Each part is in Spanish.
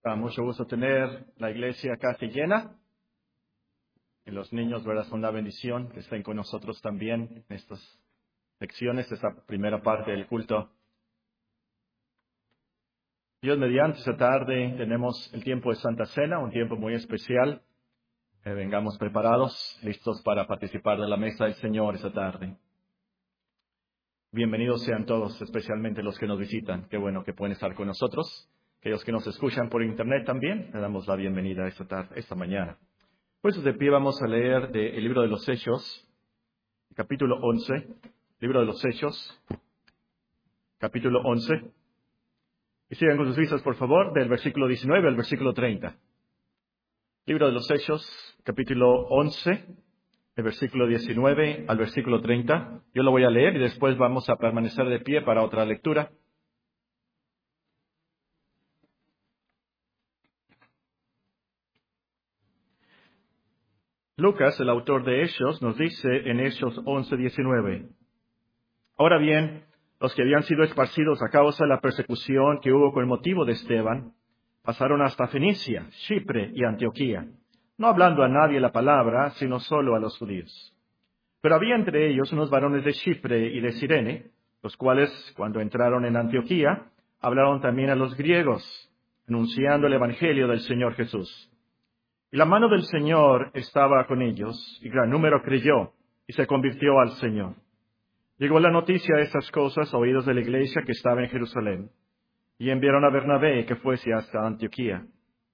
Da mucho gusto tener la iglesia casi llena. Y los niños, ¿verdad? Son una bendición que estén con nosotros también en estas lecciones, esta primera parte del culto. Dios mediante, esta tarde tenemos el tiempo de Santa Cena, un tiempo muy especial. Vengamos preparados, listos para participar de la mesa del Señor esta tarde. Bienvenidos sean todos, especialmente los que nos visitan. Qué bueno que pueden estar con nosotros. Aquellos que nos escuchan por internet también, le damos la bienvenida esta tarde, esta mañana. Pues de pie vamos a leer del libro de los Hechos, capítulo 11, libro de los Hechos, capítulo 11. Y sigan con sus vistas, por favor, del versículo 19 al versículo 30. Libro de los Hechos, capítulo 11, el versículo 19 al versículo 30. Yo lo voy a leer y después vamos a permanecer de pie para otra lectura. Lucas, el autor de Hechos, nos dice en Hechos 11:19. Ahora bien, los que habían sido esparcidos a causa de la persecución que hubo con motivo de Esteban, pasaron hasta Fenicia, Chipre y Antioquía, no hablando a nadie la palabra, sino solo a los judíos. Pero había entre ellos unos varones de Chipre y de Cirene, los cuales, cuando entraron en Antioquía, hablaron también a los griegos, anunciando el evangelio del Señor Jesús. Y la mano del Señor estaba con ellos, y gran número creyó, y se convirtió al Señor. Llegó la noticia de estas cosas a oídos de la iglesia que estaba en Jerusalén, y enviaron a Bernabé que fuese hasta Antioquía.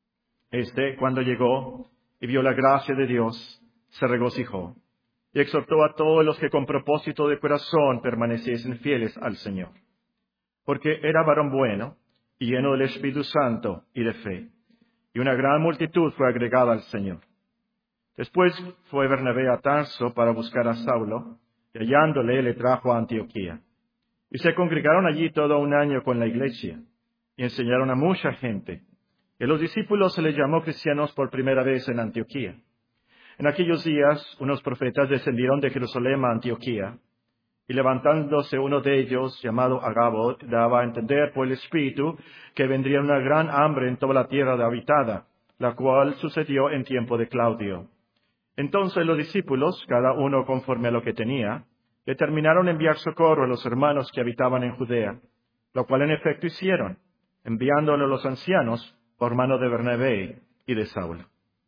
Cuando llegó y vio la gracia de Dios, se regocijó, y exhortó a todos los que con propósito de corazón permaneciesen fieles al Señor. Porque era varón bueno, y lleno del Espíritu Santo y de fe. Y una gran multitud fue agregada al Señor. Después fue Bernabé a Tarso para buscar a Saulo, y hallándole le trajo a Antioquía. Y se congregaron allí todo un año con la iglesia, y enseñaron a mucha gente. Y a los discípulos se les llamó cristianos por primera vez en Antioquía. En aquellos días unos profetas descendieron de Jerusalén a Antioquía, y levantándose uno de ellos, llamado Agabo, daba a entender por el Espíritu que vendría una gran hambre en toda la tierra habitada, la cual sucedió en tiempo de Claudio. Entonces los discípulos, cada uno conforme a lo que tenía, determinaron enviar socorro a los hermanos que habitaban en Judea, lo cual en efecto hicieron, enviándolo a los ancianos por mano de Bernabé y de Saulo.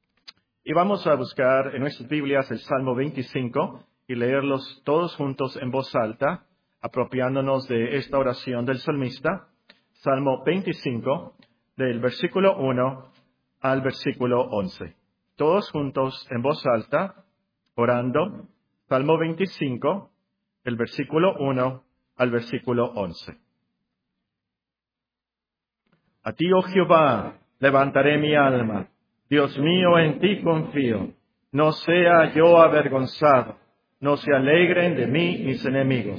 Y vamos a buscar en nuestras Biblias el Salmo 25, y leerlos todos juntos en voz alta, apropiándonos de esta oración del salmista. Salmo 25, del versículo 1 al versículo 11. Todos juntos en voz alta, orando. Salmo 25, del versículo 1 al versículo 11. A ti, oh Jehová, levantaré mi alma. Dios mío, en ti confío. No sea yo avergonzado. No se alegren de mí mis enemigos.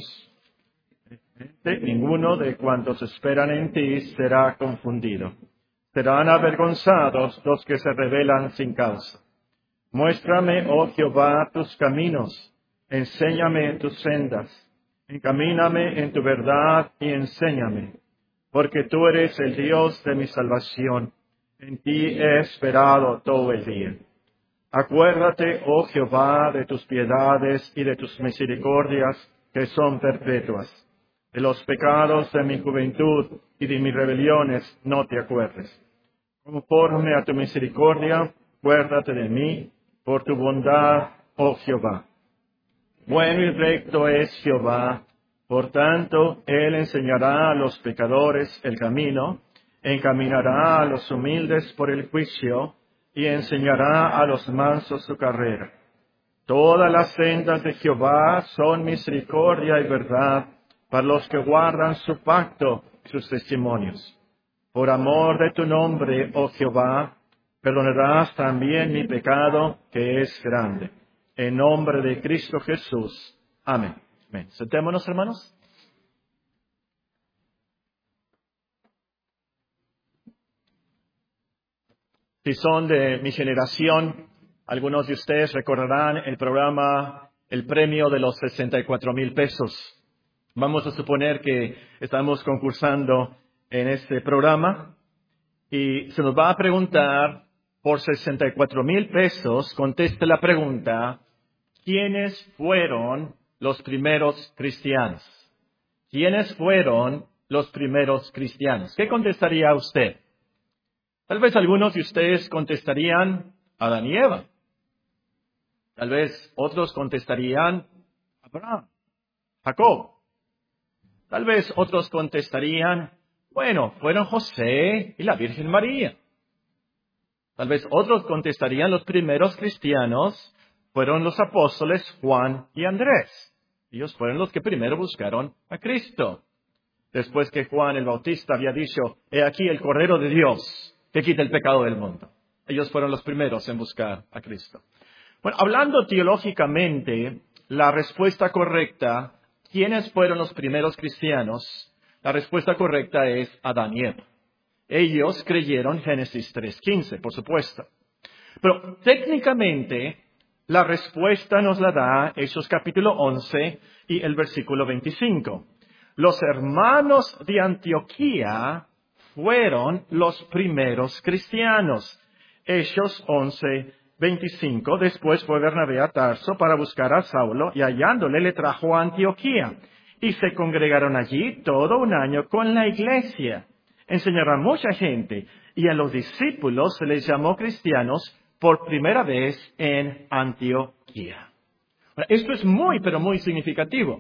Ninguno de cuantos esperan en ti será confundido. Serán avergonzados los que se rebelan sin causa. Muéstrame, oh Jehová, tus caminos. Enséñame tus sendas. Encamíname en tu verdad y enséñame. Porque tú eres el Dios de mi salvación. En ti he esperado todo el día. Acuérdate, oh Jehová, de tus piedades y de tus misericordias que son perpetuas. De los pecados de mi juventud y de mis rebeliones no te acuerdes. Conforme a tu misericordia, acuérdate de mí, por tu bondad, oh Jehová. Bueno y recto es Jehová, por tanto, Él enseñará a los pecadores el camino, encaminará a los humildes por el juicio, y enseñará a los mansos su carrera. Todas las sendas de Jehová son misericordia y verdad para los que guardan su pacto y sus testimonios. Por amor de tu nombre, oh Jehová, perdonarás también mi pecado, que es grande. En nombre de Cristo Jesús. Amén. Amén. Sentémonos, hermanos. Si son de mi generación, algunos de ustedes recordarán el programa, el premio de los 64,000 pesos. Vamos a suponer que estamos concursando en este programa y se nos va a preguntar, por 64,000 pesos, conteste la pregunta, ¿quiénes fueron los primeros cristianos? ¿Quiénes fueron los primeros cristianos? ¿Qué contestaría usted? Tal vez algunos de ustedes contestarían Adán y Eva. Tal vez otros contestarían Abraham, Jacob. Tal vez otros contestarían, bueno, fueron José y la Virgen María. Tal vez otros contestarían, los primeros cristianos fueron los apóstoles Juan y Andrés. Ellos fueron los que primero buscaron a Cristo. Después que Juan el Bautista había dicho, he aquí el Cordero de Dios que quita el pecado del mundo. Ellos fueron los primeros en buscar a Cristo. Bueno, hablando teológicamente, la respuesta correcta, ¿quiénes fueron los primeros cristianos? La respuesta correcta es Adán y Eva. Ellos creyeron Génesis 3:15, por supuesto. Pero técnicamente, la respuesta nos la da Hechos capítulo 11 y el versículo 25. Los hermanos de Antioquía fueron los primeros cristianos. Hechos 11:25. Después fue Bernabé a Tarso para buscar a Saulo y hallándole le trajo a Antioquía. Y se congregaron allí todo un año con la iglesia. Enseñaron a mucha gente y a los discípulos se les llamó cristianos por primera vez en Antioquía. Ahora, esto es muy, pero muy significativo.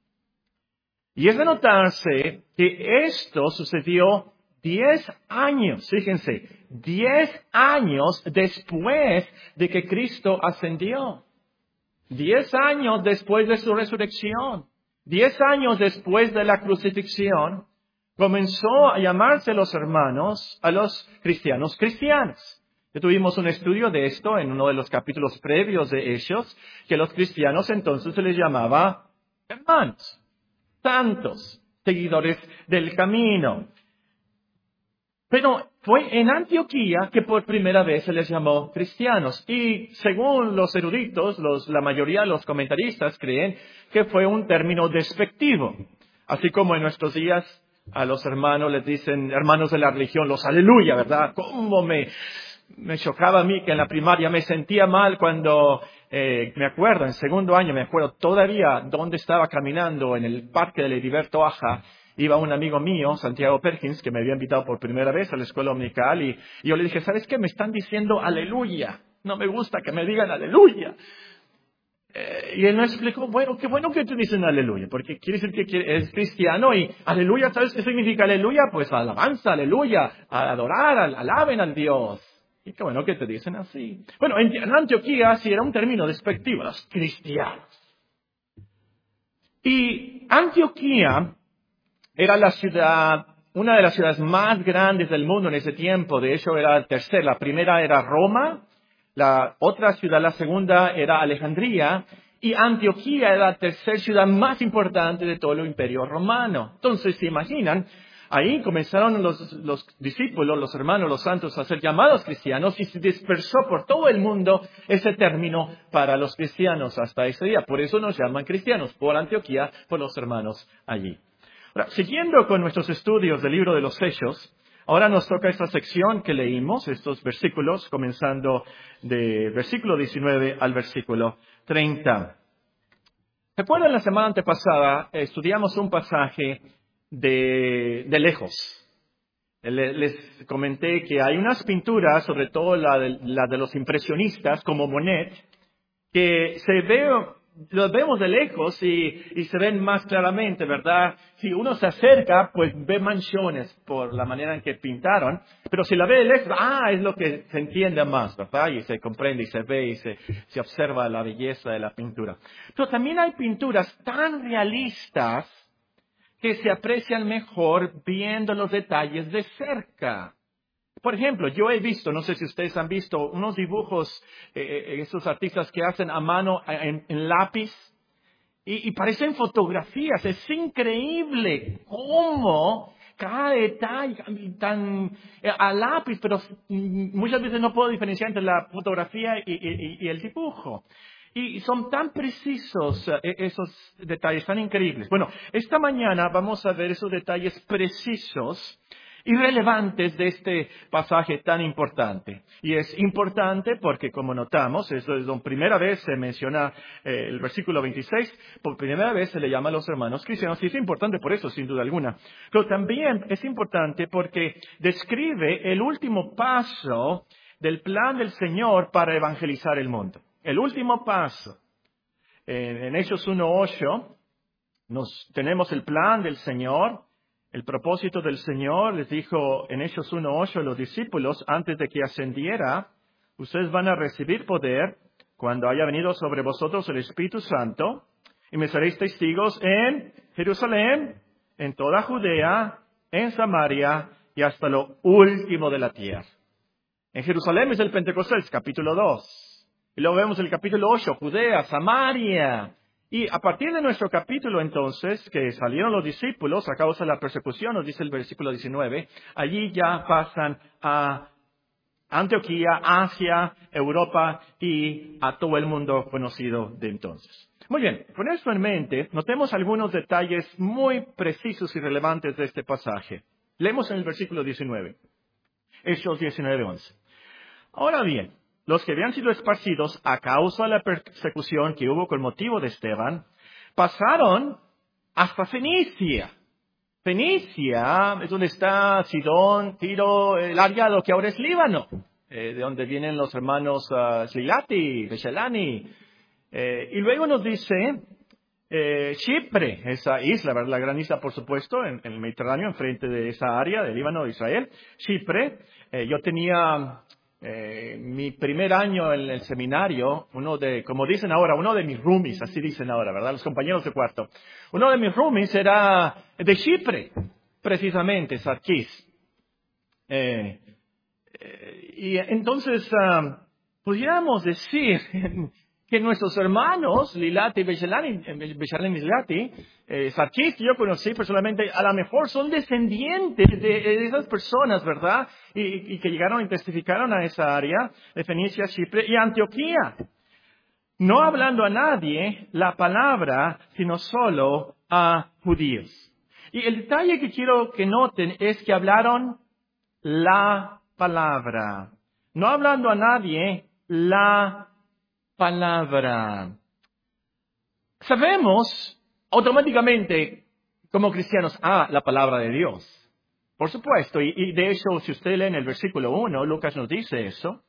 Y es de notarse que esto sucedió 10 años, fíjense, 10 años después de que Cristo ascendió. 10 años después de su resurrección. 10 años después de la crucifixión, comenzó a llamarse los hermanos a los cristianos. Ya tuvimos un estudio de esto en uno de los capítulos previos de Hechos, que los cristianos entonces se les llamaba hermanos, santos, seguidores del camino. Pero fue en Antioquía que por primera vez se les llamó cristianos. Y según los eruditos, la mayoría de los comentaristas creen que fue un término despectivo. Así como en nuestros días a los hermanos les dicen hermanos de la religión, los aleluya, ¿verdad? ¿Cómo me chocaba a mí que en la primaria me sentía mal cuando, me acuerdo, en segundo año, me acuerdo todavía dónde estaba caminando en el parque de Heriberto Aja. Iba un amigo mío, Santiago Perkins, que me había invitado por primera vez a la escuela dominical y yo le dije, ¿sabes qué? Me están diciendo aleluya. No me gusta que me digan aleluya. Y él me explicó, bueno, qué bueno que te dicen aleluya, porque quiere decir que es cristiano y aleluya, ¿sabes qué significa aleluya? Pues alabanza, aleluya, a adorar, alaben al Dios. Y qué bueno que te dicen así. Bueno, en Antioquía sí era un término despectivo, los cristianos. Y Antioquía era la ciudad, una de las ciudades más grandes del mundo en ese tiempo. De hecho, era la tercera. La primera era Roma. La otra ciudad, la segunda, era Alejandría. Y Antioquía era la tercera ciudad más importante de todo el imperio romano. Entonces, ¿se imaginan? Ahí comenzaron los discípulos, los hermanos, los santos a ser llamados cristianos y se dispersó por todo el mundo ese término para los cristianos hasta ese día. Por eso nos llaman cristianos, por Antioquía, por los hermanos allí. Ahora, siguiendo con nuestros estudios del libro de los Hechos, ahora nos toca esta sección que leímos, estos versículos, comenzando de versículo 19 al versículo 30. ¿Recuerdan la semana antepasada? Estudiamos un pasaje de lejos. Les comenté que hay unas pinturas, sobre todo la de los impresionistas, como Monet, que los vemos de lejos y se ven más claramente, ¿verdad? Si uno se acerca, pues ve manchones por la manera en que pintaron, pero si la ve de lejos, es lo que se entiende más, ¿verdad? Y se comprende y se ve y se observa la belleza de la pintura. Pero también hay pinturas tan realistas que se aprecian mejor viendo los detalles de cerca. Por ejemplo, yo he visto, no sé si ustedes han visto, unos dibujos, esos artistas que hacen a mano en lápiz, y parecen fotografías. Es increíble cómo cada detalle tan a lápiz, pero muchas veces no puedo diferenciar entre la fotografía y el dibujo. Y son tan precisos esos detalles, tan increíbles. Bueno, esta mañana vamos a ver esos detalles precisos irrelevantes de este pasaje tan importante. Y es importante porque, como notamos, eso es la primera vez se menciona el versículo 26, por primera vez se le llama a los hermanos cristianos, y es importante por eso, sin duda alguna. Pero también es importante porque describe el último paso del plan del Señor para evangelizar el mundo. El último paso. En Hechos 1:8 tenemos el plan del Señor, el propósito del Señor. Les dijo en Hechos 1:8 a los discípulos, antes de que ascendiera, ustedes van a recibir poder cuando haya venido sobre vosotros el Espíritu Santo, y me seréis testigos en Jerusalén, en toda Judea, en Samaria y hasta lo último de la tierra. En Jerusalén es el Pentecostés, capítulo 2. Y luego vemos el capítulo 8, Judea, Samaria. Y a partir de nuestro capítulo, entonces, que salieron los discípulos a causa de la persecución, nos dice el versículo 19, allí ya pasan a Antioquía, Asia, Europa y a todo el mundo conocido de entonces. Muy bien, con esto en mente, notemos algunos detalles muy precisos y relevantes de este pasaje. Leemos en el versículo 19, Hechos 19:11. Ahora bien, los que habían sido esparcidos a causa de la persecución que hubo con motivo de Esteban, pasaron hasta Fenicia. Fenicia es donde está Sidón, Tiro, el área de lo que ahora es Líbano, de donde vienen los hermanos Slilati, Beshelani. Y luego nos dice Chipre, esa isla, ¿verdad? La gran isla, por supuesto, en el Mediterráneo, enfrente de esa área de Líbano, de Israel. Chipre, yo tenía mi primer año en el seminario, como dicen ahora, uno de mis roomies, así dicen ahora, ¿verdad? Los compañeros de cuarto. Uno de mis roomies era de Chipre, precisamente, Sarkis. Y entonces, pudiéramos decir que nuestros hermanos, Lilati y Beshalani y Lilati, Sarkis, que yo conocí personalmente, a lo mejor son descendientes de esas personas, ¿verdad? Y que llegaron y testificaron a esa área de Fenicia, Chipre y Antioquía. No hablando a nadie la palabra, sino solo a judíos. Y el detalle que quiero que noten es que hablaron la palabra. No hablando a nadie la palabra. Sabemos automáticamente como cristianos, la palabra de Dios. Por supuesto, y de hecho, si usted lee en el versículo 1, Lucas nos dice eso,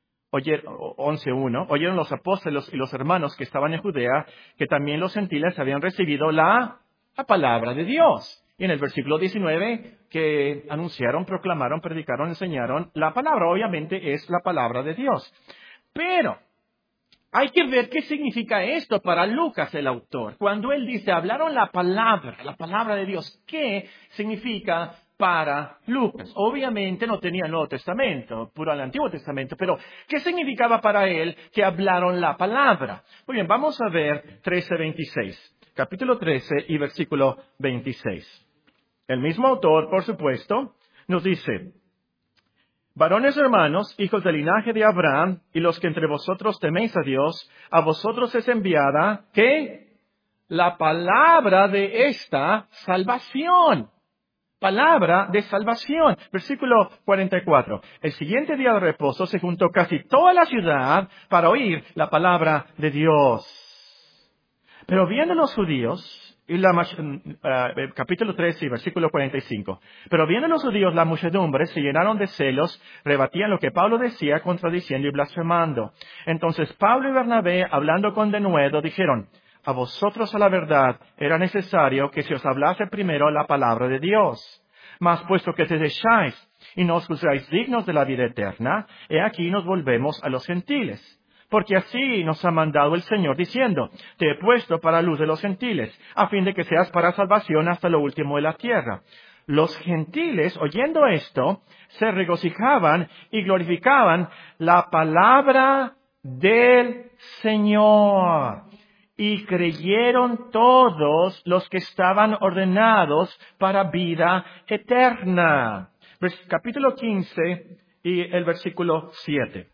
11:1, oyeron los apóstoles y los hermanos que estaban en Judea, que también los gentiles habían recibido la palabra de Dios. Y en el versículo 19, que anunciaron, proclamaron, predicaron, enseñaron, la palabra obviamente es la palabra de Dios. Pero hay que ver qué significa esto para Lucas, el autor. Cuando él dice, hablaron la palabra de Dios, ¿qué significa para Lucas? Obviamente no tenía el Nuevo Testamento, puro el Antiguo Testamento, pero ¿qué significaba para él que hablaron la palabra? Muy bien, vamos a ver 13:26, capítulo 13 y versículo 26. El mismo autor, por supuesto, nos dice, varones hermanos, hijos del linaje de Abraham, y los que entre vosotros teméis a Dios, a vosotros es enviada, ¿qué? La palabra de esta salvación. Palabra de salvación. Versículo 44. El siguiente día de reposo se juntó casi toda la ciudad para oír la palabra de Dios. Pero viendo los judíos, capítulo 13 y versículo 45. Pero viendo los judíos la muchedumbre, se llenaron de celos, rebatían lo que Pablo decía, contradiciendo y blasfemando. Entonces Pablo y Bernabé, hablando con denuedo, dijeron, a vosotros a la verdad era necesario que se os hablase primero la palabra de Dios. Mas puesto que te desecháis y no os juzgáis dignos de la vida eterna, he aquí nos volvemos a los gentiles. Porque así nos ha mandado el Señor diciendo, te he puesto para luz de los gentiles, a fin de que seas para salvación hasta lo último de la tierra. Los gentiles, oyendo esto, se regocijaban y glorificaban la palabra del Señor. Y creyeron todos los que estaban ordenados para vida eterna. Capítulo 15 y el versículo 7.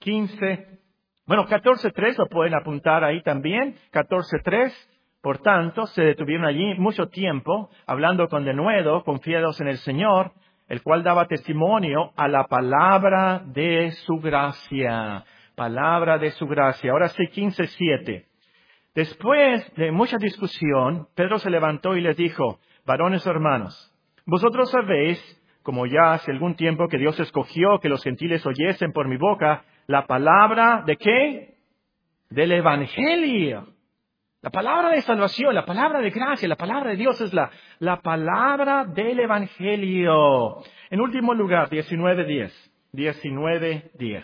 14:3 lo pueden apuntar ahí también. 14:3. Por tanto, se detuvieron allí mucho tiempo, hablando con denuedo, confiados en el Señor, el cual daba testimonio a la palabra de su gracia. Palabra de su gracia. Ahora sí, 15:7. Después de mucha discusión, Pedro se levantó y les dijo, varones hermanos, vosotros sabéis, como ya hace algún tiempo que Dios escogió que los gentiles oyesen por mi boca la palabra ¿de qué? Del Evangelio. La palabra de salvación, la palabra de gracia, la palabra de Dios es la palabra del Evangelio. En último lugar, 19:10. 19:10.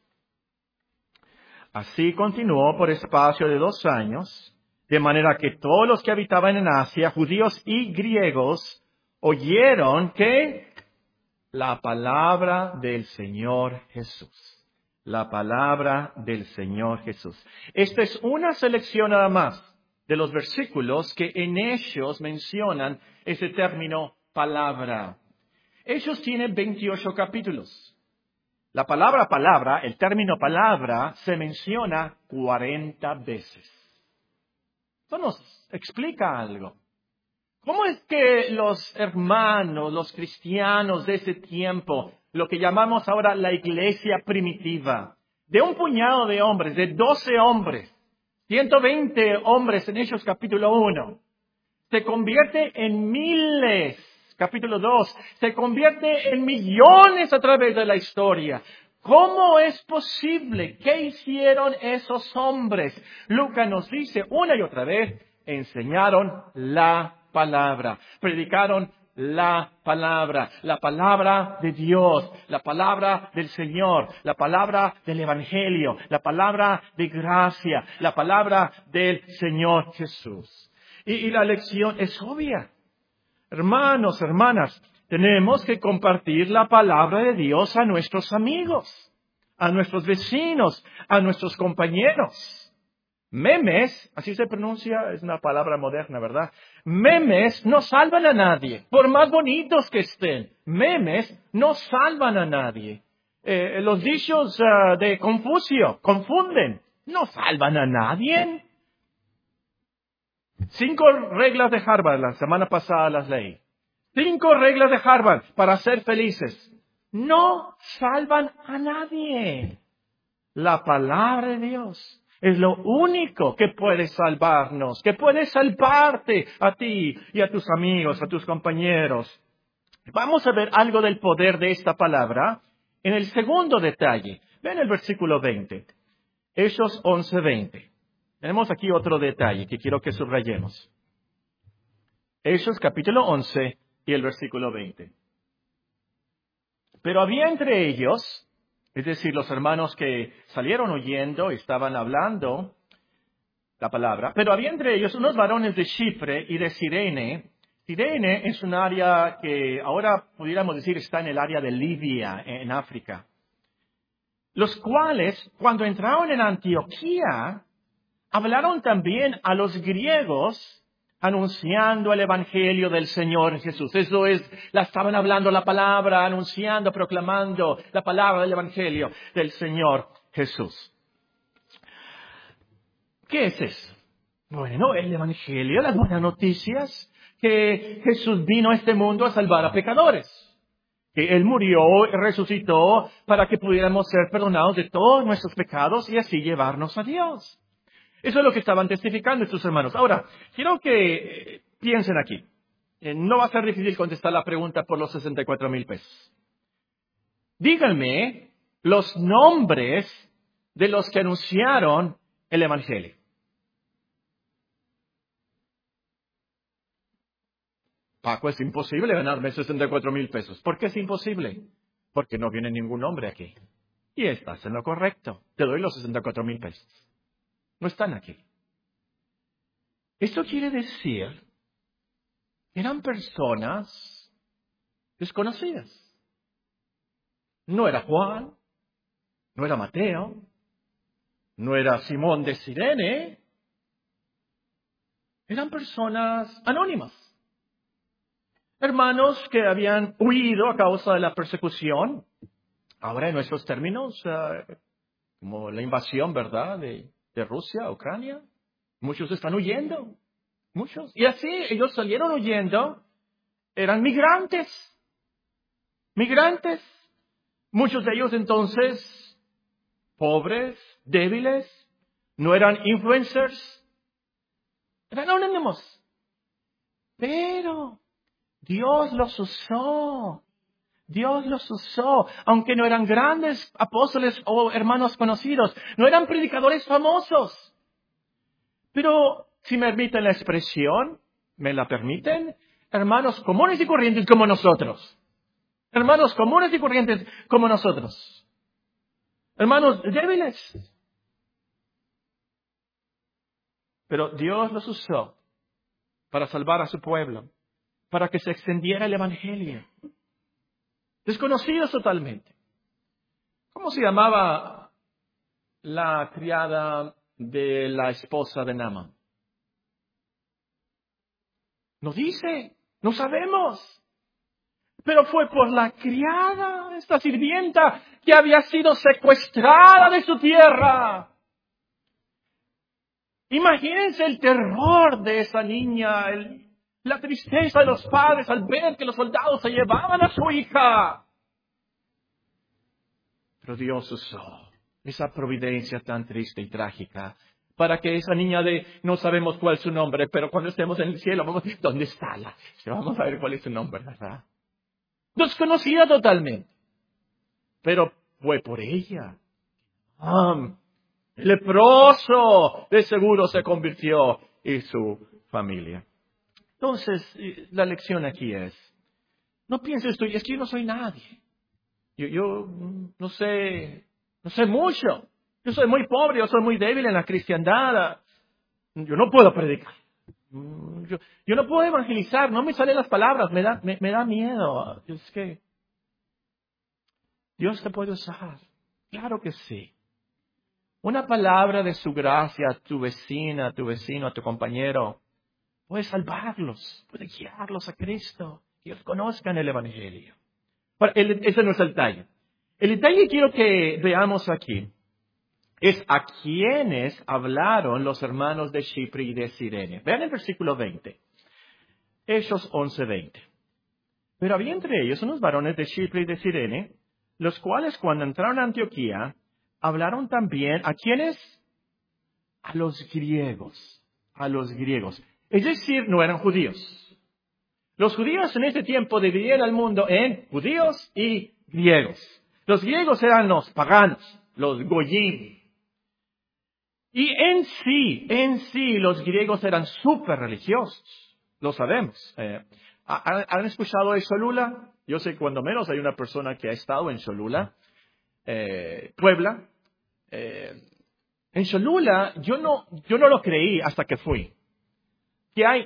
Así continuó por espacio de 2 años, de manera que todos los que habitaban en Asia, judíos y griegos, oyeron que la palabra del Señor Jesús. La palabra del Señor Jesús. Esta es una selección nada más de los versículos que en ellos mencionan ese término palabra. Ellos tienen 28 capítulos. La palabra palabra, el término palabra, se menciona 40 veces. Esto nos explica algo. ¿Cómo es que los hermanos, los cristianos de ese tiempo, lo que llamamos ahora la iglesia primitiva, de un puñado de hombres, de 12 hombres, 120 hombres en Hechos capítulo 1, se convierte en miles? Capítulo 2, se convierte en millones a través de la historia. ¿Cómo es posible? ¿Qué hicieron esos hombres? Lucas nos dice una y otra vez, enseñaron la palabra, predicaron la palabra de Dios, la palabra del Señor, la palabra del Evangelio, la palabra de gracia, la palabra del Señor Jesús. Y la lección es obvia. Hermanos, hermanas, tenemos que compartir la palabra de Dios a nuestros amigos, a nuestros vecinos, a nuestros compañeros. Memes, así se pronuncia, es una palabra moderna, ¿verdad? Memes no salvan a nadie, por más bonitos que estén. Memes no salvan a nadie. Los dichos de Confucio confunden, no salvan a nadie. 5 reglas de Harvard, la semana pasada las leí. 5 reglas de Harvard para ser felices. No salvan a nadie. La palabra de Dios es lo único que puede salvarnos, que puede salvarte a ti y a tus amigos, a tus compañeros. Vamos a ver algo del poder de esta palabra en el segundo detalle. Ven el versículo 20. Hechos 11:20. Tenemos aquí otro detalle que quiero que subrayemos. Hechos capítulo 11 y el versículo 20. Pero había entre ellos, es decir, los hermanos que salieron oyendo, estaban hablando la palabra, pero había entre ellos unos varones de Chipre y de Cirene. Cirene es un área que ahora pudiéramos decir está en el área de Libia, en África. Los cuales, cuando entraron en Antioquía, hablaron también a los griegos anunciando el Evangelio del Señor Jesús. Eso es, la estaban hablando la palabra, anunciando, proclamando la palabra del Evangelio del Señor Jesús. ¿Qué es eso? Bueno, el Evangelio, las buenas noticias, que Jesús vino a este mundo a salvar a pecadores. Que Él murió y resucitó para que pudiéramos ser perdonados de todos nuestros pecados y así llevarnos a Dios. Eso es lo que estaban testificando estos hermanos. Ahora, quiero que piensen aquí. No va a ser difícil contestar la pregunta por los 64,000 pesos. Díganme los nombres de los que anunciaron el Evangelio. Paco, es imposible ganarme 64,000 pesos. ¿Por qué es imposible? Porque no viene ningún nombre aquí. Y estás en lo correcto. Te doy los 64,000 pesos. No están aquí. Esto quiere decir que eran personas desconocidas. No era Juan, no era Mateo, no era Simón de Cirene. Eran personas anónimas. Hermanos que habían huido a causa de la persecución. Ahora en nuestros términos, como la invasión, ¿verdad?, de Rusia a Ucrania. Muchos están huyendo. Muchos. Y así ellos salieron huyendo. Eran migrantes. migrantes. Muchos de ellos entonces, pobres, débiles, no eran influencers, eran anónimos. Pero Dios los usó. Dios los usó, aunque no eran grandes apóstoles o hermanos conocidos, no eran predicadores famosos. Pero, si me permiten la expresión, ¿me la permiten? Hermanos comunes y corrientes como nosotros. Hermanos comunes y corrientes como nosotros. Hermanos débiles. Pero Dios los usó para salvar a su pueblo, para que se extendiera el evangelio. Desconocidos totalmente. ¿Cómo se llamaba la criada de la esposa de Naamán? No dice, no sabemos. Pero fue por la criada, esta sirvienta, que había sido secuestrada de su tierra. Imagínense el terror de esa niña, la tristeza de los padres al ver que los soldados se llevaban a su hija. Pero Dios usó esa providencia tan triste y trágica para que esa niña no sabemos cuál es su nombre, pero cuando estemos en el cielo, vamos a decir, ¿dónde está vamos a ver cuál es su nombre, ¿verdad? Desconocida totalmente. Pero fue por ella. El leproso de seguro se convirtió y su familia. Entonces, la lección aquí es, no pienses tú, es que yo no soy nadie. Yo no sé mucho. Yo soy muy pobre, yo soy muy débil en la cristiandad. Yo no puedo predicar. Yo no puedo evangelizar, no me salen las palabras, me da miedo. Es que Dios te puede usar. Claro que sí. Una palabra de su gracia a tu vecina, a tu vecino, a tu compañero, puede salvarlos, puede guiarlos a Cristo, que ellos conozcan el evangelio. Ahora, ese no es el detalle. El detalle que quiero que veamos aquí es a quienes hablaron los hermanos de Chipre y de Cirene. Vean el versículo 20. Hechos 11:20. Pero había entre ellos unos varones de Chipre y de Cirene, los cuales cuando entraron a Antioquía, hablaron también a quienes, a los griegos. Es decir, no eran judíos. Los judíos en ese tiempo dividían al mundo en judíos y griegos. Los griegos eran los paganos, los goyim. Y en sí, los griegos eran súper religiosos. Lo sabemos. ¿Han escuchado de Cholula? Yo sé que cuando menos hay una persona que ha estado en Cholula, Puebla. En Cholula, yo no lo creí hasta que fui. Que hay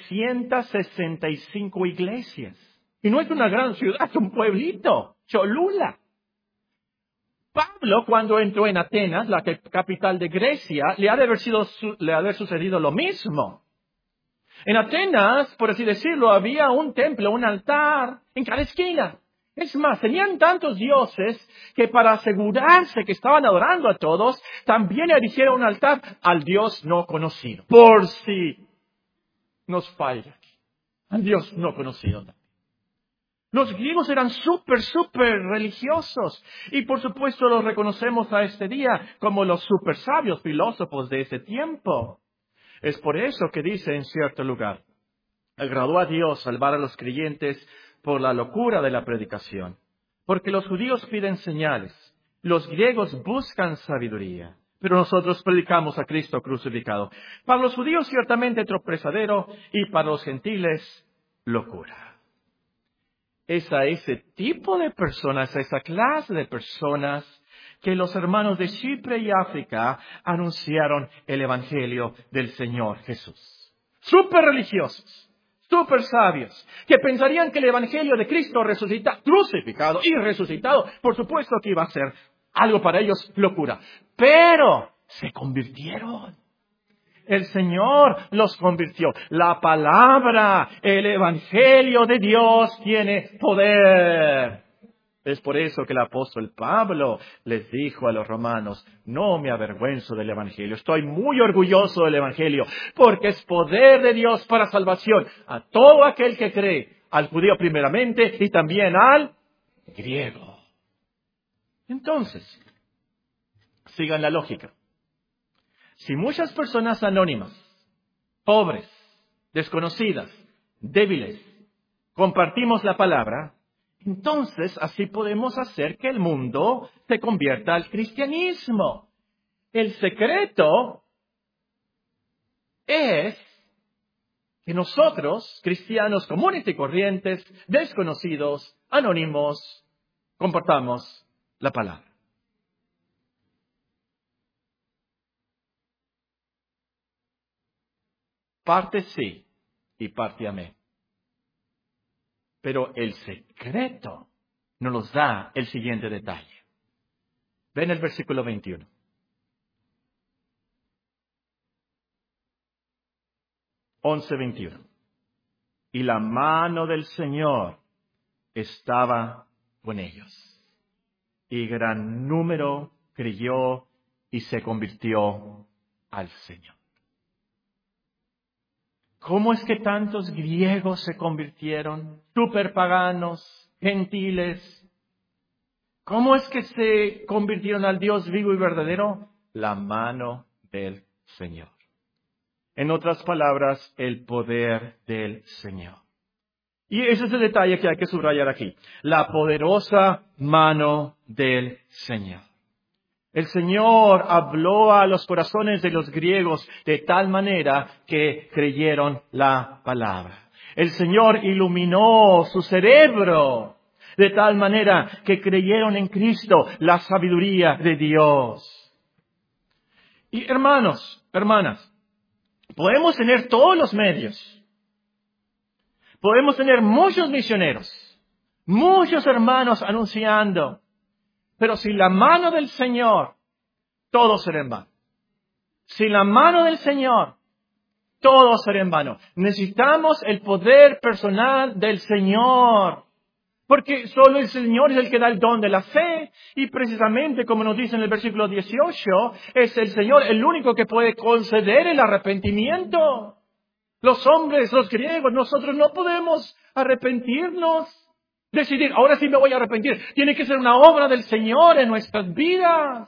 365 iglesias. Y no es una gran ciudad, es un pueblito. Cholula. Pablo, cuando entró en Atenas, la capital de Grecia, le ha de haber sucedido lo mismo. En Atenas, por así decirlo, había un templo, un altar en cada esquina. Es más, tenían tantos dioses que para asegurarse que estaban adorando a todos, también erigieron un altar al Dios no conocido. Por si nos falla aquí. Al Dios no conocido. Los griegos eran súper religiosos. Y por supuesto los reconocemos a este día como los súper sabios filósofos de ese tiempo. Es por eso que dice en cierto lugar, agradó a Dios salvar a los creyentes por la locura de la predicación. Porque los judíos piden señales, los griegos buscan sabiduría, pero nosotros predicamos a Cristo crucificado. Para los judíos ciertamente tropezadero y para los gentiles locura. Es a ese tipo de personas, a esa clase de personas que los hermanos de Chipre y África anunciaron el evangelio del Señor Jesús. Súper religiosos. Súper sabios, que pensarían que el evangelio de Cristo crucificado y resucitado, por supuesto que iba a ser algo para ellos locura. Pero se convirtieron. El Señor los convirtió. La palabra, el evangelio de Dios tiene poder. Es por eso que el apóstol Pablo les dijo a los romanos, no me avergüenzo del evangelio, estoy muy orgulloso del evangelio, porque es poder de Dios para salvación a todo aquel que cree, al judío primeramente y también al griego. Entonces, sigan la lógica. Si muchas personas anónimas, pobres, desconocidas, débiles, compartimos la palabra, entonces así podemos hacer que el mundo se convierta al cristianismo. El secreto es que nosotros, cristianos comunes y corrientes, desconocidos, anónimos, compartamos la palabra. Parte sí y parte amén. Pero el secreto nos los da el siguiente detalle. Ven el versículo 21. 11:21. Y la mano del Señor estaba con ellos. Y gran número creyó y se convirtió al Señor. ¿Cómo es que tantos griegos se convirtieron? Superpaganos, gentiles. ¿Cómo es que se convirtieron al Dios vivo y verdadero? La mano del Señor. En otras palabras, el poder del Señor. Y ese es el detalle que hay que subrayar aquí. La poderosa mano del Señor. El Señor habló a los corazones de los griegos de tal manera que creyeron la palabra. El Señor iluminó su cerebro de tal manera que creyeron en Cristo, la sabiduría de Dios. Y hermanos, hermanas, podemos tener todos los medios. Podemos tener muchos misioneros, muchos hermanos anunciando. Pero sin la mano del Señor, todo será en vano. Sin la mano del Señor, todo será en vano. Necesitamos el poder personal del Señor. Porque solo el Señor es el que da el don de la fe. Y precisamente, como nos dice en el versículo 18, es el Señor el único que puede conceder el arrepentimiento. Los hombres, los griegos, nosotros no podemos arrepentirnos. Decidir, ahora sí me voy a arrepentir. Tiene que ser una obra del Señor en nuestras vidas.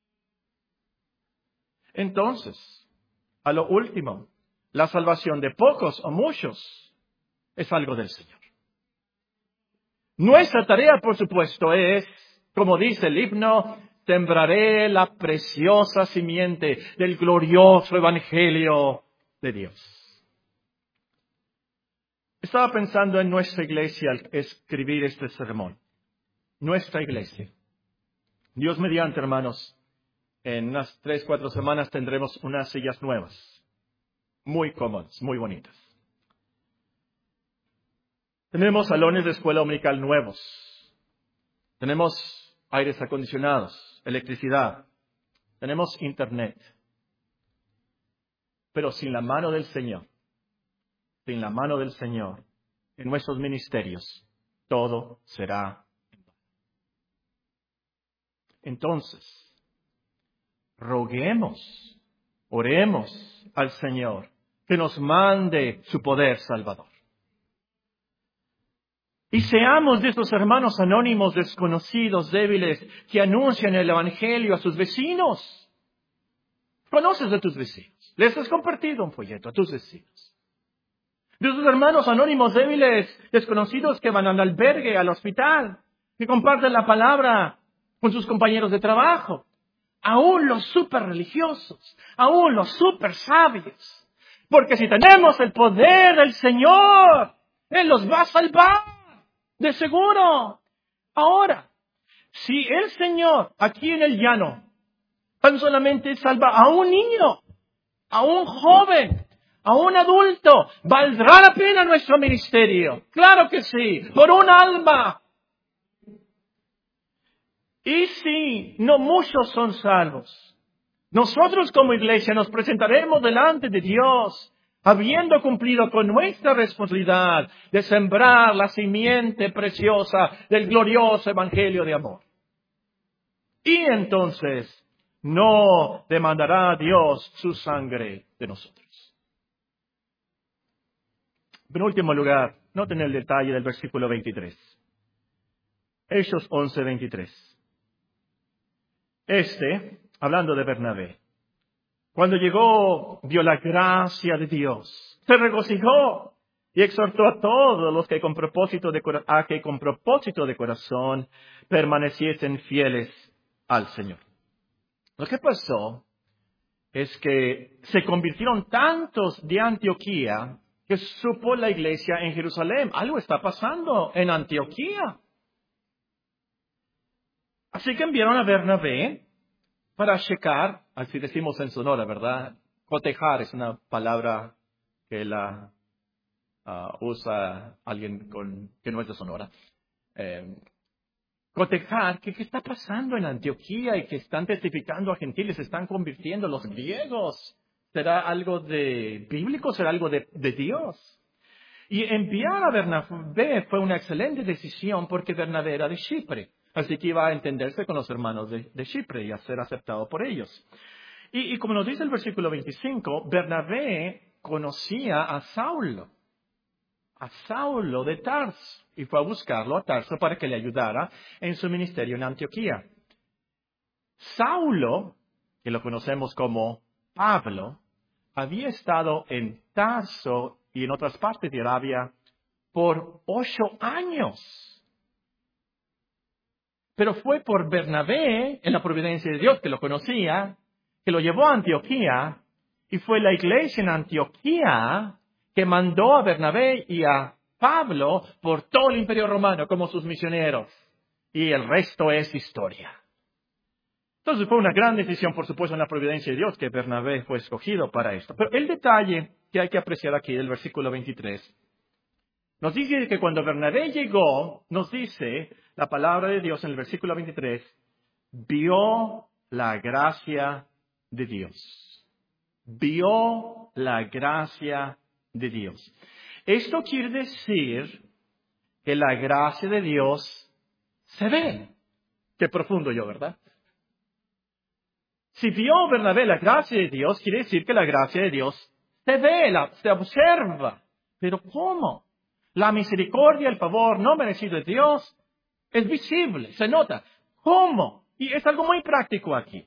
Entonces, a lo último, la salvación de pocos o muchos es algo del Señor. Nuestra tarea, por supuesto, es, como dice el himno, sembraré la preciosa simiente del glorioso evangelio de Dios. Estaba pensando en nuestra iglesia al escribir este sermón. Nuestra iglesia. Dios mediante, hermanos, en unas 3-4 semanas tendremos unas sillas nuevas. Muy cómodas, muy bonitas. Tenemos salones de escuela dominical nuevos. Tenemos aires acondicionados, electricidad. Tenemos internet. Pero sin la mano del Señor, en nuestros ministerios, todo será en vano. Entonces, roguemos, oremos al Señor que nos mande su poder salvador. Y seamos de estos hermanos anónimos, desconocidos, débiles, que anuncian el Evangelio a sus vecinos. ¿Conoces de tus vecinos? ¿Les has compartido un folleto a tus vecinos? De esos hermanos anónimos, débiles, desconocidos que van al albergue, al hospital, que comparten la palabra con sus compañeros de trabajo. Aún los súper religiosos, aún los súper sabios. Porque si tenemos el poder del Señor, Él los va a salvar, de seguro. Ahora, si el Señor aquí en el llano tan solamente salva a un niño, a un joven, a un adulto, ¿valdrá la pena nuestro ministerio? Claro que sí, por un alma. Y si no muchos son salvos, nosotros como iglesia nos presentaremos delante de Dios, habiendo cumplido con nuestra responsabilidad de sembrar la simiente preciosa del glorioso evangelio de amor. Y entonces no demandará Dios su sangre de nosotros. En último lugar, noten el detalle del versículo 23. Hechos 11:23. Hablando de Bernabé, cuando llegó, vio la gracia de Dios, se regocijó y exhortó a todos los que con propósito de corazón permaneciesen fieles al Señor. Lo que pasó es que se convirtieron tantos de Antioquía que supo la iglesia en Jerusalén. Algo está pasando en Antioquía. Así que enviaron a Bernabé para checar, así decimos en Sonora, ¿verdad? Cotejar es una palabra que la usa alguien que no es de Sonora. Cotejar, ¿qué está pasando en Antioquía y que están testificando a gentiles, se están convirtiendo los griegos? ¿Será algo de bíblico? ¿Será algo de Dios? Y enviar a Bernabé fue una excelente decisión porque Bernabé era de Chipre. Así que iba a entenderse con los hermanos de Chipre y a ser aceptado por ellos. Y como nos dice el versículo 25, Bernabé conocía a Saulo de Tarso, y fue a buscarlo a Tarso para que le ayudara en su ministerio en Antioquía. Saulo, que lo conocemos como Pablo, había estado en Tarso y en otras partes de Arabia por 8 años. Pero fue por Bernabé, en la providencia de Dios, que lo conocía, que lo llevó a Antioquía, y fue la iglesia en Antioquía que mandó a Bernabé y a Pablo por todo el Imperio Romano como sus misioneros. Y el resto es historia. Entonces fue una gran decisión, por supuesto, en la providencia de Dios, que Bernabé fue escogido para esto. Pero el detalle que hay que apreciar aquí del versículo 23, nos dice que cuando Bernabé llegó, nos dice la palabra de Dios en el versículo 23, vio la gracia de Dios. Vio la gracia de Dios. Esto quiere decir que la gracia de Dios se ve. Qué profundo yo, ¿verdad? Si vio Bernabé la gracia de Dios, quiere decir que la gracia de Dios se ve, se observa. Pero ¿cómo? La misericordia, el favor no merecido de Dios es visible, se nota. ¿Cómo? Y es algo muy práctico aquí.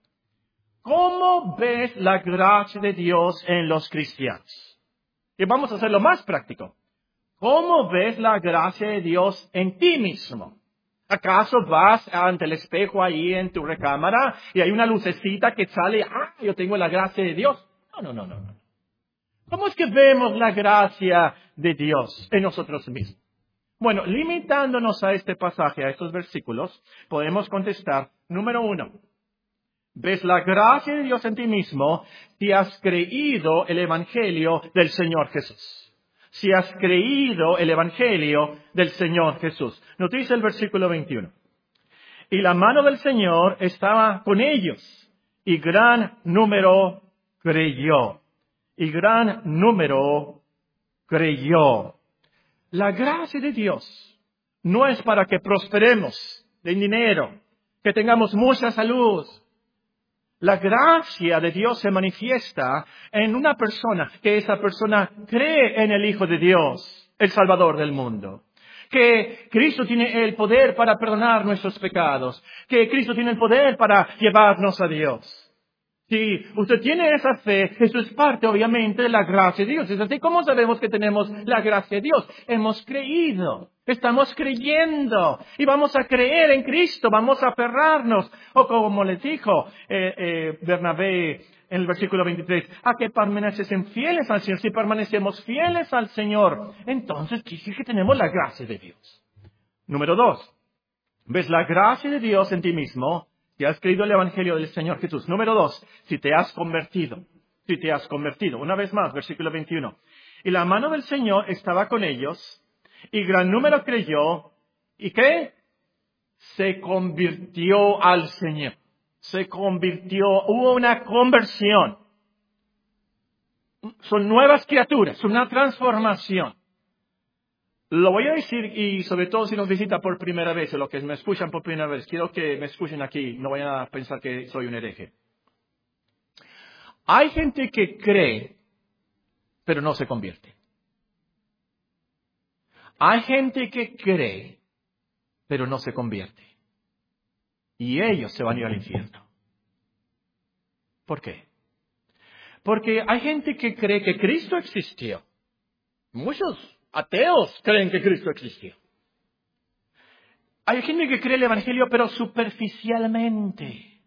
¿Cómo ves la gracia de Dios en los cristianos? Y vamos a hacerlo más práctico. ¿Cómo ves la gracia de Dios en ti mismo? ¿Acaso vas ante el espejo ahí en tu recámara y hay una lucecita que sale, yo tengo la gracia de Dios? No. ¿Cómo es que vemos la gracia de Dios en nosotros mismos? Bueno, limitándonos a este pasaje, a estos versículos, podemos contestar, número 1, ves la gracia de Dios en ti mismo si has creído el Evangelio del Señor Jesús. Si has creído el Evangelio del Señor Jesús. Nos dice el versículo 21. Y la mano del Señor estaba con ellos, y gran número creyó. Y gran número creyó. La gracia de Dios no es para que prosperemos en dinero, que tengamos mucha salud. La gracia de Dios se manifiesta en una persona, que esa persona cree en el Hijo de Dios, el Salvador del mundo. Que Cristo tiene el poder para perdonar nuestros pecados. Que Cristo tiene el poder para llevarnos a Dios. Si usted tiene esa fe, eso es parte obviamente de la gracia de Dios. Es así como sabemos que tenemos la gracia de Dios. Hemos creído, estamos creyendo y vamos a creer en Cristo, vamos a aferrarnos. O como les dijo Bernabé en el versículo 23, a que permanecen fieles al Señor. Si permanecemos fieles al Señor, entonces quiere decir que tenemos la gracia de Dios. Número 2, ves la gracia de Dios en ti mismo. Si has creído el Evangelio del Señor Jesús. Número 2, si te has convertido. Una vez más, versículo 21. Y la mano del Señor estaba con ellos, y gran número creyó, ¿y qué? Se convirtió al Señor. Hubo una conversión. Son nuevas criaturas, una transformación. Lo voy a decir, y sobre todo si nos visita por primera vez, o los que me escuchan por primera vez, quiero que me escuchen aquí, no vayan a pensar que soy un hereje. Hay gente que cree, pero no se convierte. Hay gente que cree, pero no se convierte. Y ellos se van a ir al infierno. ¿Por qué? Porque hay gente que cree que Cristo existió. Muchos ateos creen que Cristo existió. Hay gente que cree el Evangelio, pero superficialmente.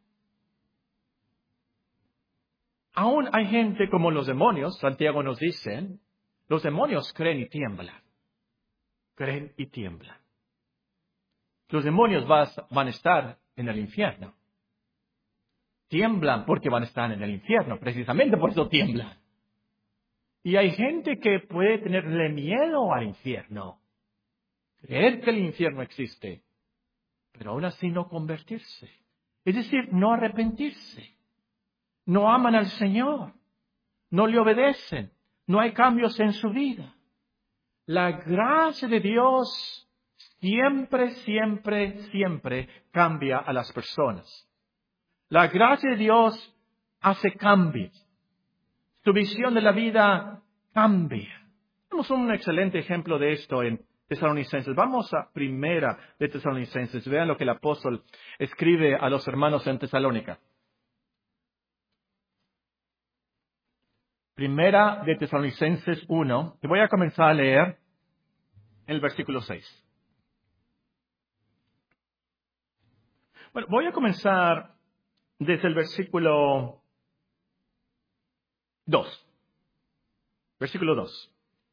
Aún hay gente como los demonios, Santiago nos dice, los demonios creen y tiemblan. Creen y tiemblan. Los demonios van a estar en el infierno. Tiemblan porque van a estar en el infierno, precisamente por eso tiemblan. Y hay gente que puede tenerle miedo al infierno, creer que el infierno existe, pero aún así no convertirse. Es decir, no arrepentirse. No aman al Señor, no le obedecen, no hay cambios en su vida. La gracia de Dios siempre, siempre, siempre cambia a las personas. La gracia de Dios hace cambios. Su visión de la vida cambia. Tenemos un excelente ejemplo de esto en Tesalonicenses. Vamos a Primera de Tesalonicenses. Vean lo que el apóstol escribe a los hermanos en Tesalónica. Primera de Tesalonicenses 1, y voy a comenzar a leer el versículo 6. Bueno, voy a comenzar desde el versículo 2. Versículo 2.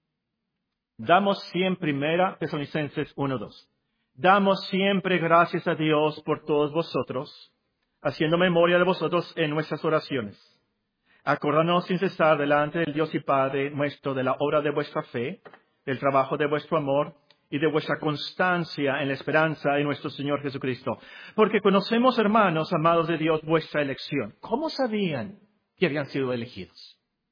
Damos siempre, Primera Tesalonicenses 1, 2. Damos siempre gracias a Dios por todos vosotros, haciendo memoria de vosotros en nuestras oraciones, acordándonos sin cesar delante del Dios y Padre nuestro de la obra de vuestra fe, del trabajo de vuestro amor y de vuestra constancia en la esperanza de nuestro Señor Jesucristo. Porque conocemos, hermanos, amados de Dios, vuestra elección. ¿Cómo sabían que habían sido elegidos?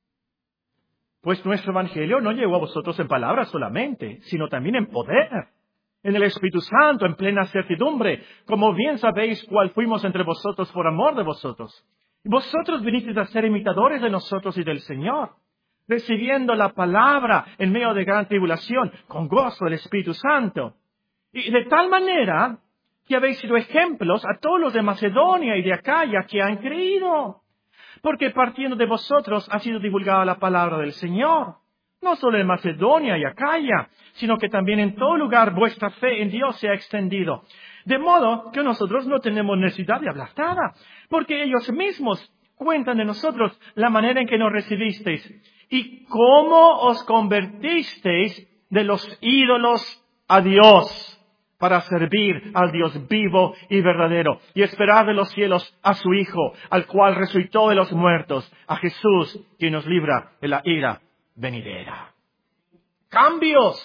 Pues nuestro evangelio no llegó a vosotros en palabras solamente, sino también en poder, en el Espíritu Santo, en plena certidumbre, como bien sabéis cuál fuimos entre vosotros por amor de vosotros. Y vosotros vinisteis a ser imitadores de nosotros y del Señor, recibiendo la palabra en medio de gran tribulación, con gozo del Espíritu Santo. Y de tal manera que habéis sido ejemplos a todos los de Macedonia y de Acaya que han creído. Porque partiendo de vosotros ha sido divulgada la palabra del Señor, no solo en Macedonia y Acaya, sino que también en todo lugar vuestra fe en Dios se ha extendido. De modo que nosotros no tenemos necesidad de hablar nada, porque ellos mismos cuentan de nosotros la manera en que nos recibisteis y cómo os convertisteis de los ídolos a Dios, para servir al Dios vivo y verdadero, y esperar de los cielos a su Hijo, al cual resucitó de los muertos, a Jesús, quien nos libra de la ira venidera. Cambios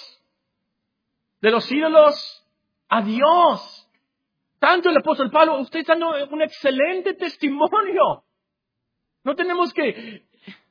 de los ídolos a Dios. Tanto el apóstol Pablo, usted está dando un excelente testimonio. No tenemos que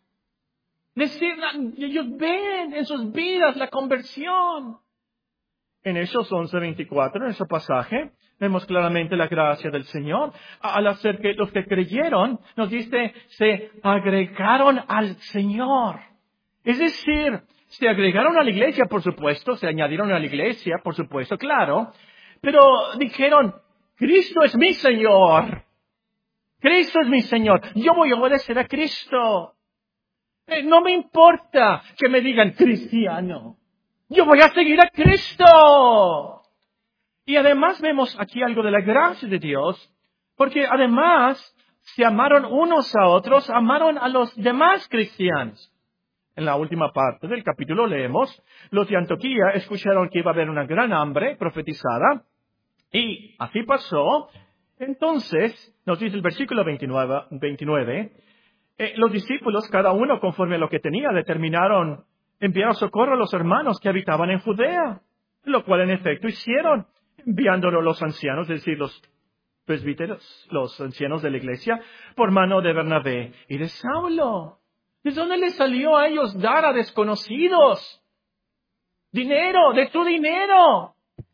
decir, ellos ven en sus vidas la conversión. En Hechos 11:24, en ese pasaje, vemos claramente la gracia del Señor. Al hacer que los que creyeron, nos dice, se agregaron al Señor. Es decir, se agregaron a la iglesia, por supuesto, se añadieron a la iglesia, por supuesto, claro. Pero dijeron, Cristo es mi Señor. Cristo es mi Señor. Yo voy a obedecer a Cristo. No me importa que me digan cristiano. Yo voy a seguir a Cristo. Y además vemos aquí algo de la gracia de Dios, porque además se amaron unos a otros, amaron a los demás cristianos. En la última parte del capítulo leemos, los de Antioquía escucharon que iba a haber una gran hambre profetizada, y así pasó. Entonces, nos dice el versículo 29, los discípulos, cada uno conforme a lo que tenía, determinaron enviar socorro a los hermanos que habitaban en Judea, lo cual en efecto hicieron, enviándolo los ancianos, es decir, los presbíteros, los ancianos de la iglesia, por mano de Bernabé y de Saulo. ¿De dónde les salió a ellos dar a desconocidos dinero, de tu dinero?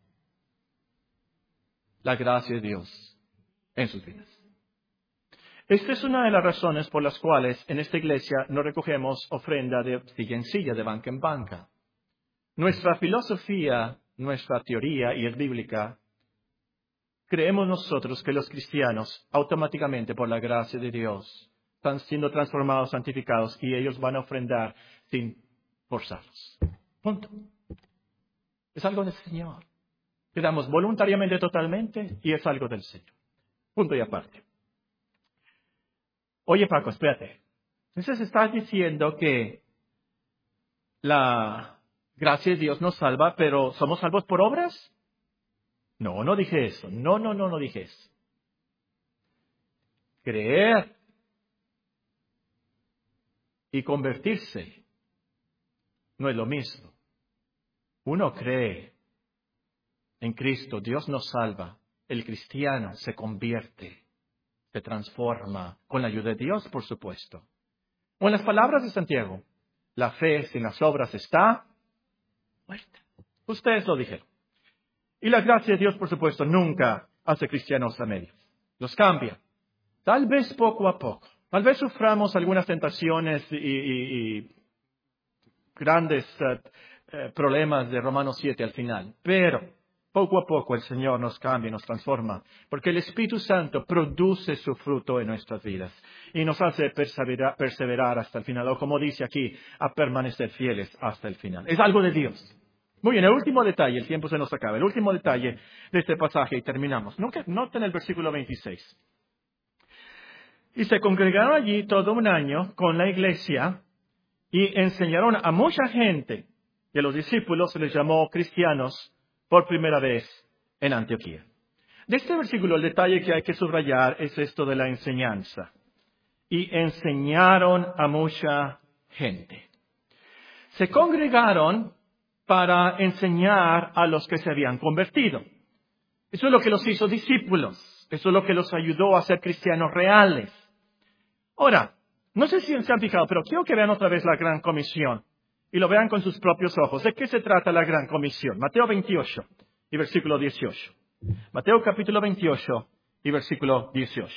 La gracia de Dios en sus vidas. Esta es una de las razones por las cuales en esta iglesia no recogemos ofrenda de silla en silla, de banca en banca. Nuestra filosofía, nuestra teoría, y es bíblica, creemos nosotros que los cristianos automáticamente por la gracia de Dios están siendo transformados, santificados y ellos van a ofrendar sin forzarlos. Punto. Es algo del Señor. Le damos voluntariamente totalmente y es algo del Señor. Punto y aparte. Oye, Paco, espérate. Entonces estás diciendo que la gracia de Dios nos salva, pero ¿somos salvos por obras? No, no dije eso. No dije eso. Creer y convertirse no es lo mismo. Uno cree en Cristo, Dios nos salva. El cristiano se convierte, se transforma, con la ayuda de Dios, por supuesto. O en las palabras de Santiago, la fe sin las obras está muerta. Ustedes lo dijeron. Y la gracia de Dios, por supuesto, nunca hace cristianos a medias. Los cambia. Tal vez poco a poco. Tal vez suframos algunas tentaciones y grandes problemas de Romanos 7 al final. Pero poco a poco el Señor nos cambia, nos transforma. Porque el Espíritu Santo produce su fruto en nuestras vidas. Y nos hace perseverar hasta el final. O como dice aquí, a permanecer fieles hasta el final. Es algo de Dios. Muy bien, el último detalle, el tiempo se nos acaba. El último detalle de este pasaje y terminamos. Noten el versículo 26. Y se congregaron allí todo un año con la iglesia y enseñaron a mucha gente. Y a los discípulos se les llamó cristianos por primera vez en Antioquía. De este versículo, el detalle que hay que subrayar es esto de la enseñanza. Y enseñaron a mucha gente. Se congregaron para enseñar a los que se habían convertido. Eso es lo que los hizo discípulos. Eso es lo que los ayudó a ser cristianos reales. Ahora, no sé si se han fijado, pero quiero que vean otra vez la Gran Comisión y lo vean con sus propios ojos. ¿De qué se trata la Gran Comisión? Mateo 28 y versículo 18. Mateo capítulo 28 y versículo 18.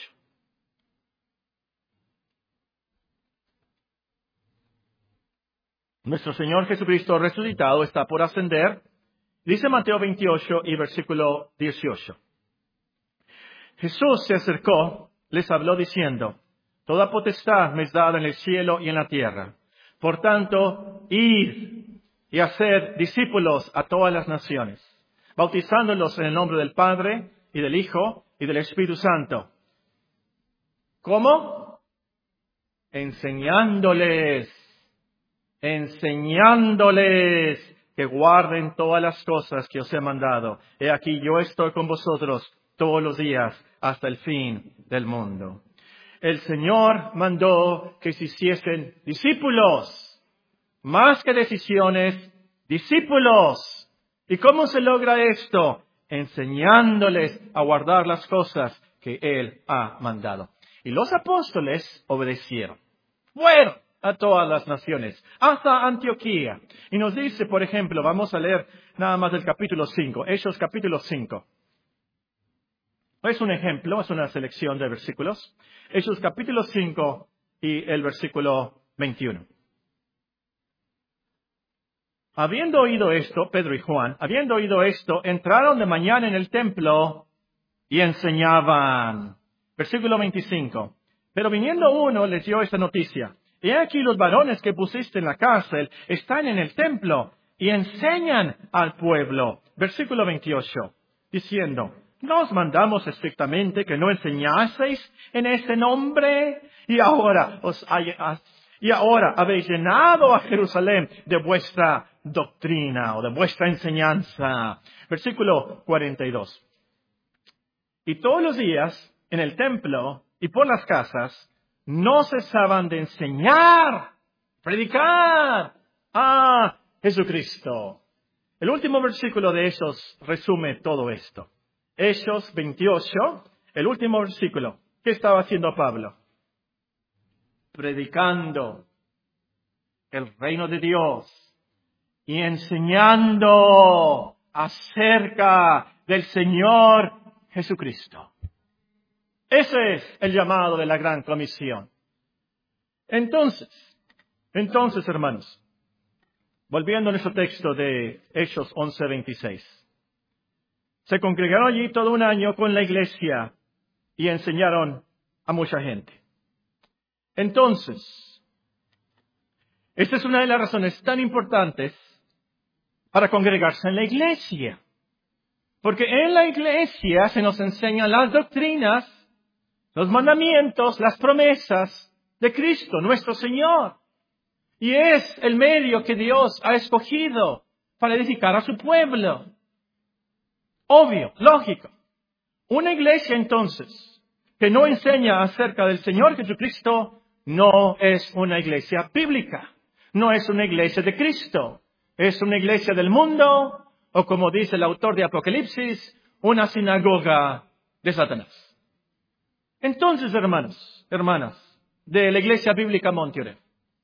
Nuestro Señor Jesucristo resucitado está por ascender. Dice Mateo 28 y versículo 18. Jesús se acercó, les habló diciendo, toda potestad me es dada en el cielo y en la tierra. Por tanto, id y hacer discípulos a todas las naciones, bautizándolos en el nombre del Padre y del Hijo y del Espíritu Santo. ¿Cómo? Enseñándoles que guarden todas las cosas que os he mandado. He aquí, yo estoy con vosotros todos los días hasta el fin del mundo. El Señor mandó que se hiciesen discípulos, más que decisiones, discípulos. ¿Y cómo se logra esto? Enseñándoles a guardar las cosas que Él ha mandado. Y los apóstoles obedecieron. Fueron a todas las naciones, hasta Antioquía. Y nos dice, por ejemplo, vamos a leer nada más del capítulo 5, Hechos capítulo 5. Es un ejemplo, es una selección de versículos. Hechos capítulo 5 y el versículo 21. Habiendo oído esto, Pedro y Juan, habiendo oído esto, entraron de mañana en el templo y enseñaban. Versículo 25. Pero viniendo uno les dio esta noticia. He aquí los varones que pusiste en la cárcel están en el templo y enseñan al pueblo. Versículo 28. Diciendo, ¿no os mandamos estrictamente que no enseñaseis en este nombre? Y ahora habéis llenado a Jerusalén de vuestra doctrina o de vuestra enseñanza. Versículo 42. Y todos los días en el templo y por las casas no cesaban de enseñar, predicar a Jesucristo. El último versículo de Hechos resume todo esto. Hechos 28, el último versículo. ¿Qué estaba haciendo Pablo? Predicando el reino de Dios y enseñando acerca del Señor Jesucristo. Ese es el llamado de la Gran Comisión. Entonces, hermanos, volviendo a nuestro texto de Hechos 11:26. Se congregaron allí todo un año con la iglesia y enseñaron a mucha gente. Entonces, esta es una de las razones tan importantes para congregarse en la iglesia. Porque en la iglesia se nos enseñan las doctrinas, los mandamientos, las promesas de Cristo, nuestro Señor. Y es el medio que Dios ha escogido para edificar a su pueblo. Obvio, lógico. Una iglesia entonces que no enseña acerca del Señor Jesucristo no es una iglesia bíblica. No es una iglesia de Cristo. Es una iglesia del mundo o, como dice el autor de Apocalipsis, una sinagoga de Satanás. Entonces, hermanos, hermanas, de la iglesia bíblica Monte Oreb,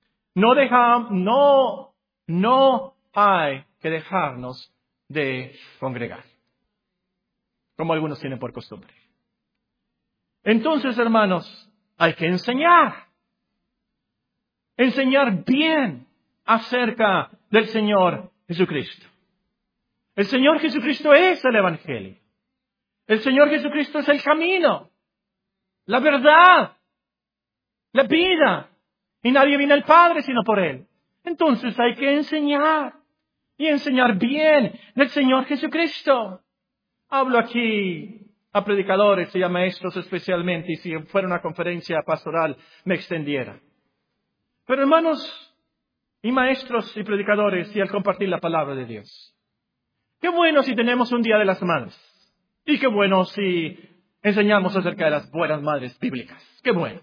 no hay que dejarnos de congregar, como algunos tienen por costumbre. Entonces, hermanos, hay que enseñar bien acerca del Señor Jesucristo. El Señor Jesucristo es el Evangelio. El Señor Jesucristo es el camino, la verdad, la vida. Y nadie viene al Padre sino por Él. Entonces hay que enseñar. Y enseñar bien del Señor Jesucristo. Hablo aquí a predicadores y a maestros especialmente. Y si fuera una conferencia pastoral me extendiera. Pero hermanos y maestros y predicadores y al compartir la palabra de Dios. Qué bueno si tenemos un Día de las Madres. Y qué bueno si enseñamos acerca de las buenas madres bíblicas. Qué bueno.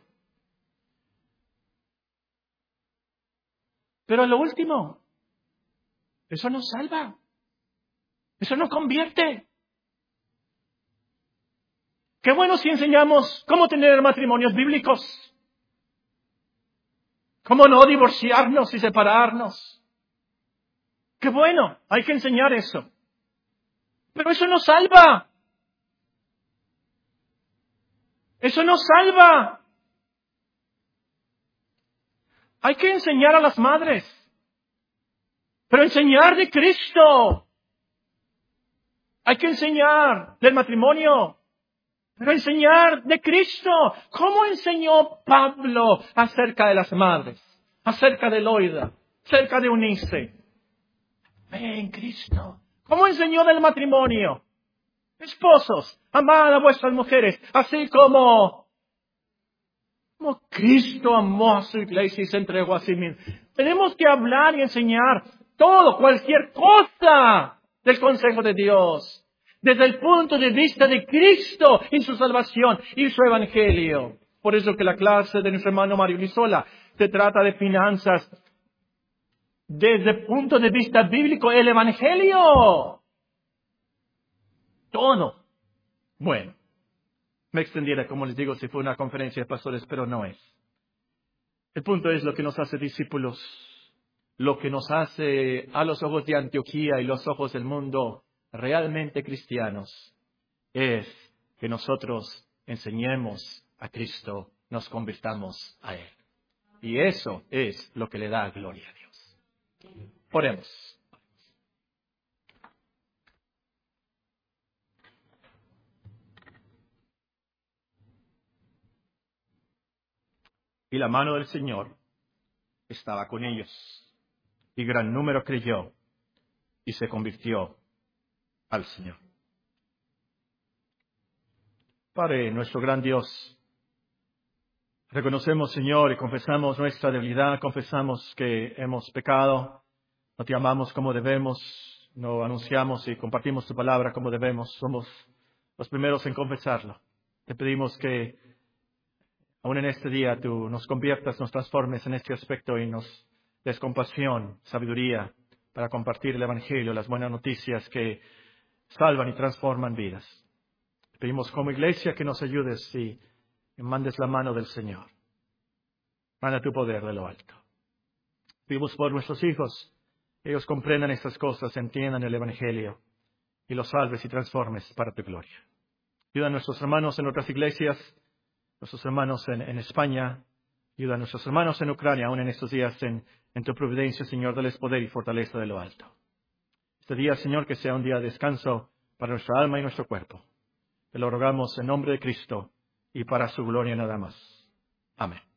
Pero a lo último, eso no salva. Eso no convierte. Qué bueno si enseñamos cómo tener matrimonios bíblicos. Cómo no divorciarnos y separarnos. Qué bueno, hay que enseñar eso. Pero eso no salva. Eso no salva. Hay que enseñar a las madres. Pero enseñar de Cristo. Hay que enseñar del matrimonio. Pero enseñar de Cristo. ¿Cómo enseñó Pablo acerca de las madres? Acerca de Loida. Acerca de Eunice. Ve en Cristo. ¿Cómo enseñó del matrimonio? Esposos, amad a vuestras mujeres, así como Cristo amó a su iglesia y se entregó a sí mismo. Tenemos que hablar y enseñar todo, cualquier cosa del consejo de Dios, desde el punto de vista de Cristo y su salvación y su evangelio. Por eso que la clase de nuestro hermano Mario Lizola se trata de finanzas desde el punto de vista bíblico, el evangelio. Todo. Bueno, me extendiera, como les digo, si fue una conferencia de pastores, pero no es. El punto es lo que nos hace discípulos, lo que nos hace a los ojos de Antioquía y los ojos del mundo realmente cristianos, es que nosotros enseñemos a Cristo, nos convirtamos a Él. Y eso es lo que le da gloria a Dios. Oremos. Y la mano del Señor estaba con ellos. Y gran número creyó y se convirtió al Señor. Padre, nuestro gran Dios, reconocemos, Señor, y confesamos nuestra debilidad, confesamos que hemos pecado, no te amamos como debemos, no anunciamos y compartimos tu palabra como debemos, somos los primeros en confesarlo. Te pedimos que aún en este día tú nos conviertas, nos transformes en este aspecto y nos des compasión, sabiduría para compartir el Evangelio, las buenas noticias que salvan y transforman vidas. Te pedimos como iglesia que nos ayudes y mandes la mano del Señor. Manda tu poder de lo alto. Pedimos por nuestros hijos, que ellos comprendan estas cosas, entiendan el Evangelio y los salves y transformes para tu gloria. Ayuda a nuestros hermanos en otras iglesias, nuestros hermanos en España, ayuda a nuestros hermanos en Ucrania, aún en estos días en tu providencia, Señor, dales poder y fortaleza de lo alto. Este día, Señor, que sea un día de descanso para nuestra alma y nuestro cuerpo. Te lo rogamos en nombre de Cristo y para su gloria nada más. Amén.